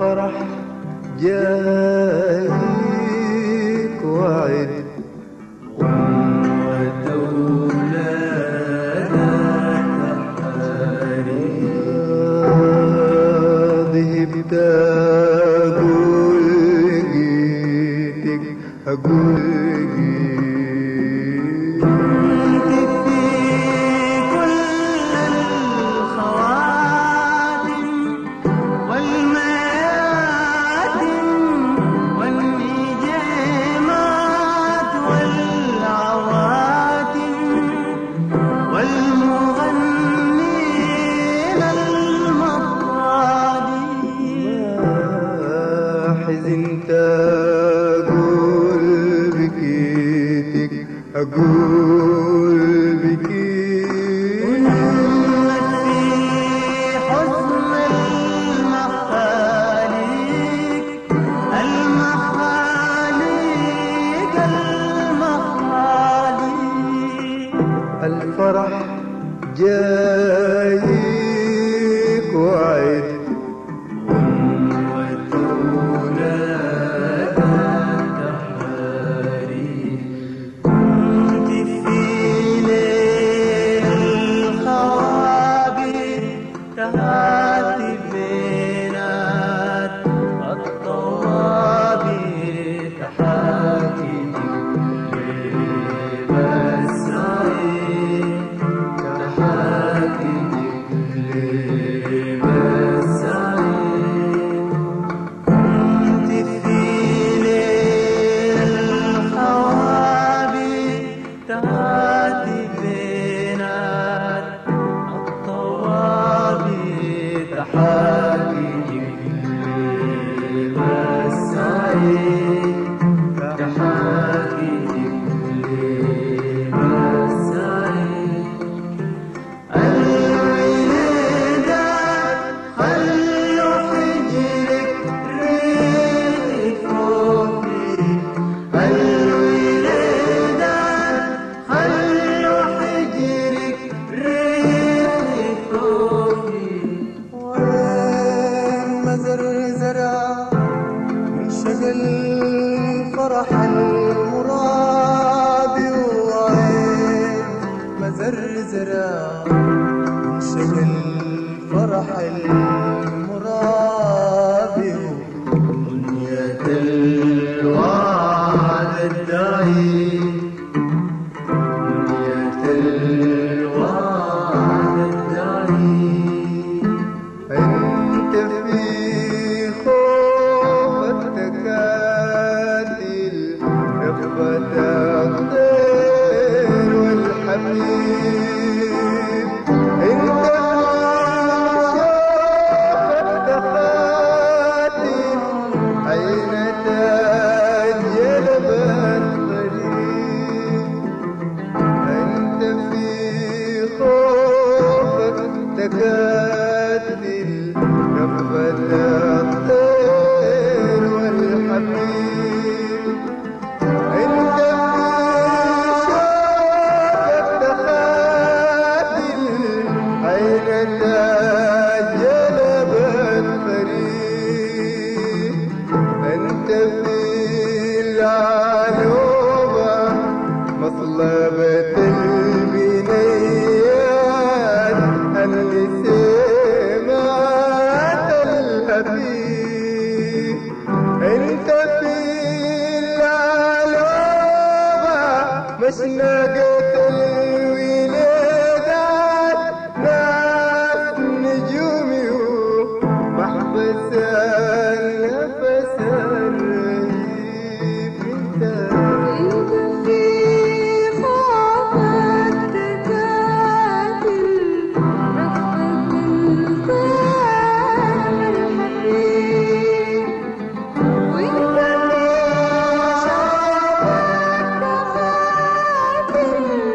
الفرح جايك وعد ذهبت أقول جيتك أقول حزنت أقول بكيتك أقول بكيتك في حزن المخاليق الفرح جايك وعد الفرح المراد وعين مزرزرة انشغل الفرح المراد بنية الوعد الداعي بنية الوعد الداعي انت في الطير والحبيب انت شوفت خاتم عين تجلب الطريق انت في خوفك تكاتل رفت الطير والحبيب أنت في العلوبة مصلبة البنيات اللي سمعت الحبيب أنت في العلوبة مشنقة الولادات ناس نجومي ومحبس النفس الرهيب انت في خوفك تقاتل رفض الطير والحبيب وانت في شوقك تقاتل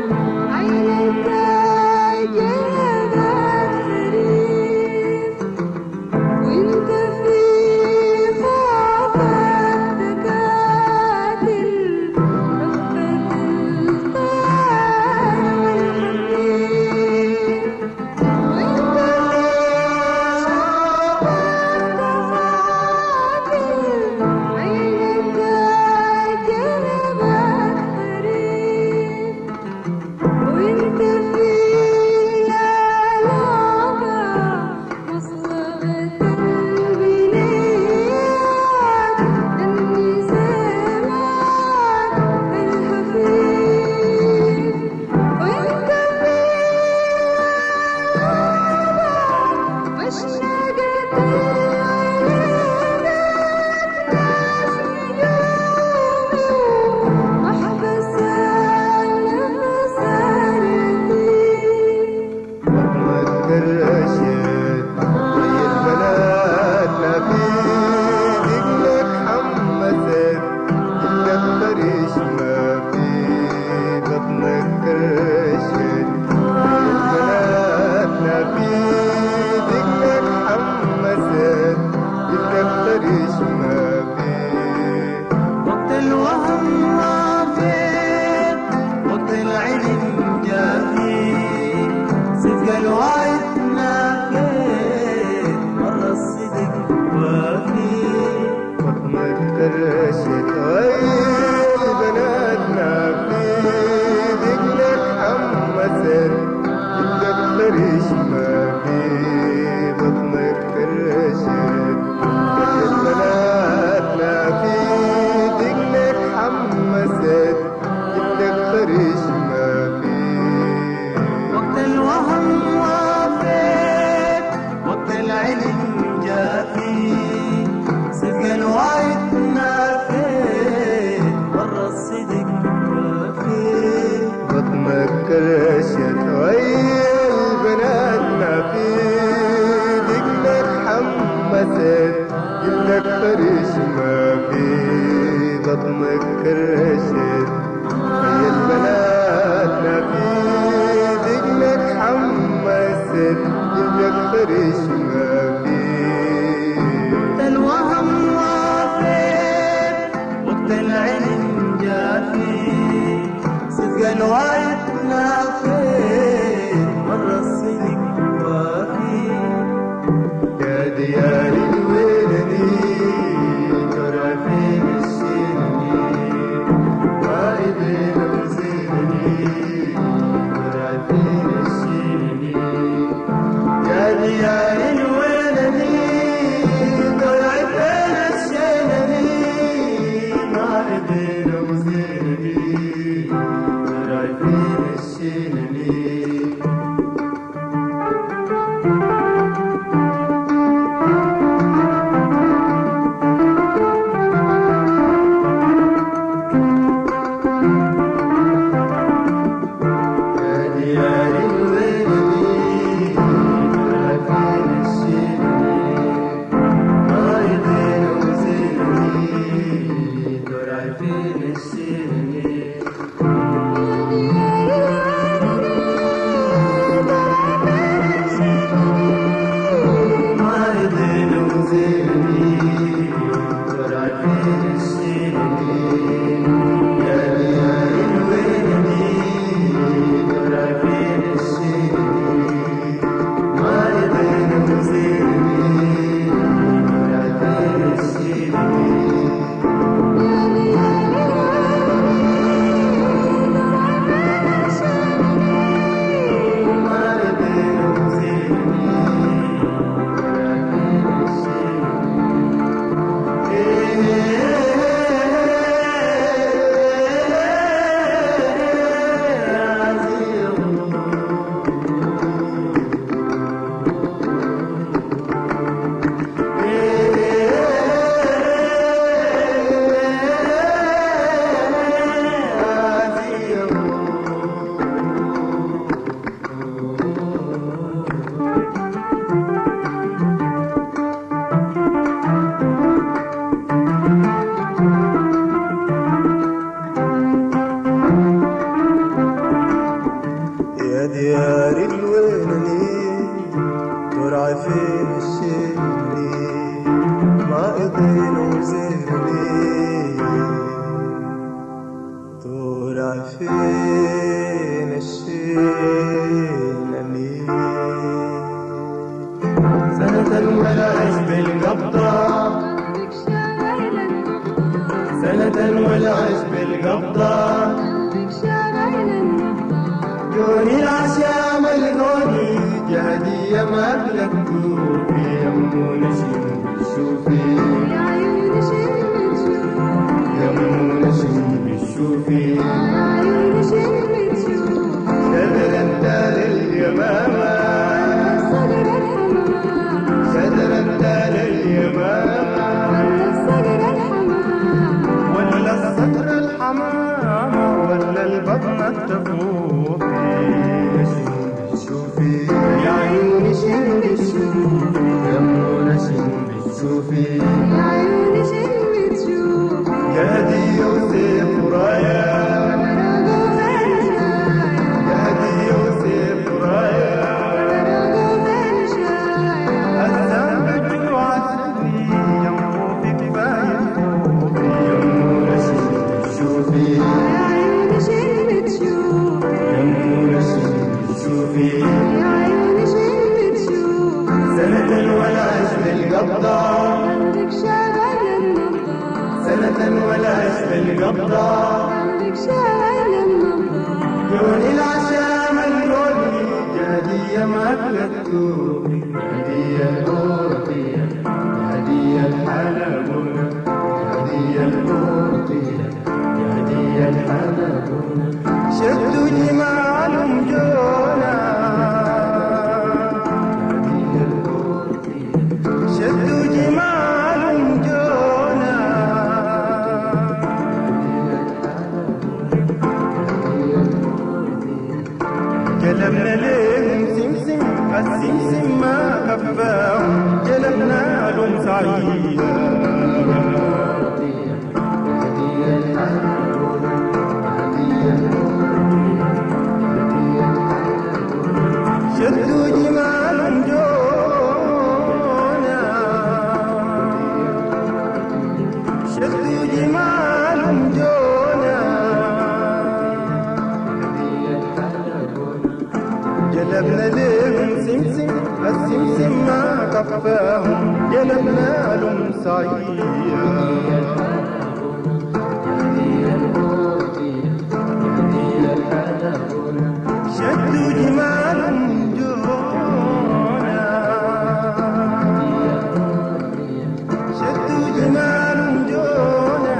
جلك فريش ما في بطنك كرشت هي البنات ما في دقنك حمست جلك فريش ما في الوهم وافر وقت العين جافي صدق الوعد نافر مرة الصدق وافي يا دياري الويلني ترى فين الشيني قائدين وزيني ترى فين الشيني يا دياري الويلني ترى فين الشيني قائدين وزيني ترى فين الشيني يا دياري الوينني ترعى فين الشيني ما اضين وزينني ترعى فين الشينني سنة والعيش بالقبضة سنة والعيش بالقبضة دوني العشاء ملقوني جهدية ما بلقتو في يمو نشم بالشوفي يا عيون شمت شوفي يمو نشم بالشوفي يا عيون شمت شوفي شدر الدار اليمامة صدر الحمام شدر الدار اليمامة صدر الحمام ولا الصدر الحمامة ولا البطن التفوقي نشم بالشوفي يا عيوني شم بالشوفي يمو نشم بالشوفي يا عيون شمت شوفي يا هدية وسيف ورايا رغم الجاية يا هدية وسيف ورايا رغم الجاية الزمن وعسلي يمو في كفاية فوقي يمو نشم بالشوفي يا عيون شمت شوفي يمو نشم بالشوفي يا عيون شمت شوفي سنة والعيش بالقبضة قلبك شغل النبضة سنة والعيش بالقبضة قلبك شغل النبضة دون العشاء ملقوني جهدية ما أكلتو جهدية الأورطية جهدية الحلبونة جهدية الأورطية جهدية الحلبونة شدوا جمالهم جونا جهدية الأورطية شدوا جمالهم جونا جلبنا لهم سمسم السمسم ما كفاهم جلبنا لهم سعيد صعية شدوا جمال جونا شدوا جمال جونا جلبنا لهم سمسم السمسم ما كفاهم جلبنا لهم صعية شدوا جمال جونا شدوا جمال جونا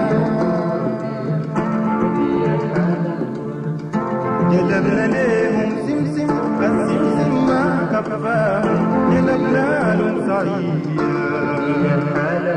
جلبنا لهم سمسم السمسم ما كفاهم جلبنا لهم صعية